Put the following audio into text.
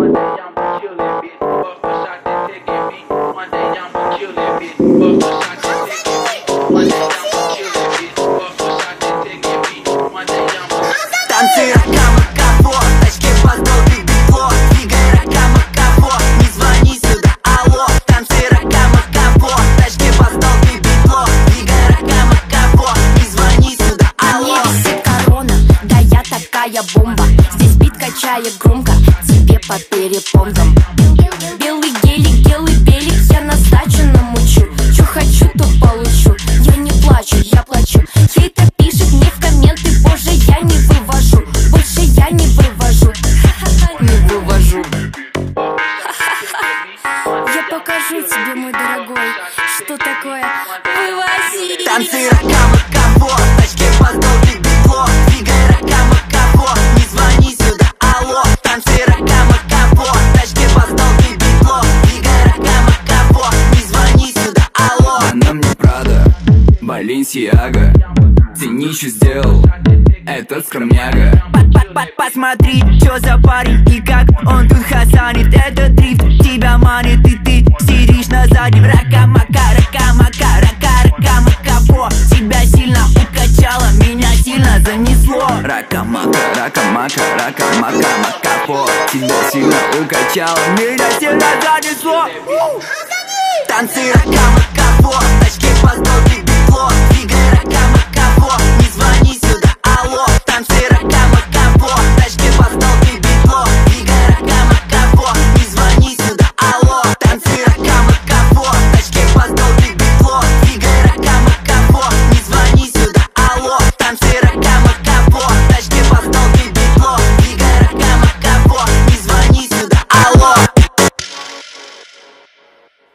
One day I'ma kill it, bitch. Fuck for shot that taking me. One day I'ma kill it, bitch. Fuck for shot that taking me. One day I'ma kill it, bitch. Fuck for shot that taking me. One day I'ma. Танцы ракама кого, тачки поздолбит битло. Двигай ракама кого, не звони сюда, алло. Танцы ракама кого, тачки поздолбит битло. Двигай ракама кого, не звони сюда, алло. На мне висит корона, да я такая бомба. Здесь бит качает громко, тебе по перепонкам. Белый гелик, белый белик, я на сдачу намучу. Чё хочу, то получу, я не плачу, я плачу. Хейтер пишет мне в комменты, боже, я не вывожу. Больше я не вывожу, не вывожу. Я покажу тебе, мой дорогой, что такое вывози. Танцы ракама кого, тачки поздолбит битло. Двигай ракама кого, не звони сюда, алло. Танцы ракама кого, тачки поздолбит битло. Двигай ракама кого, не звони сюда, алло. Она мне Прада, Баленсиага. Ценищу сделал этот скромняга. Посмотри, чё за парень и как он тут хасанит. Этот дрифт тебя манит, и ты сидишь на заднем. Рака-мака, рака-мака, рака-мака, кого тебя сильно укачало, меня сильно занесло. Рака-мака, рака-мака, рака-мака, макапо. Тебя сильно укачало, меня сильно занесло. Танцы ракама кого, тачки поздолбит битло. Двигай ракама кого, не звони сюда, алло. Танцы ракама